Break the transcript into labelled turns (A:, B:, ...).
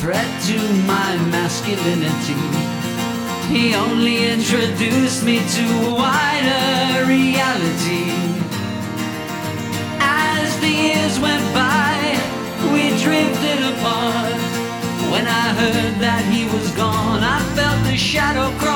A: threat to my masculinity. He only introduced me to a wider reality. As the years went by, we drifted apart. When I heard that he was gone, I felt the shadow cross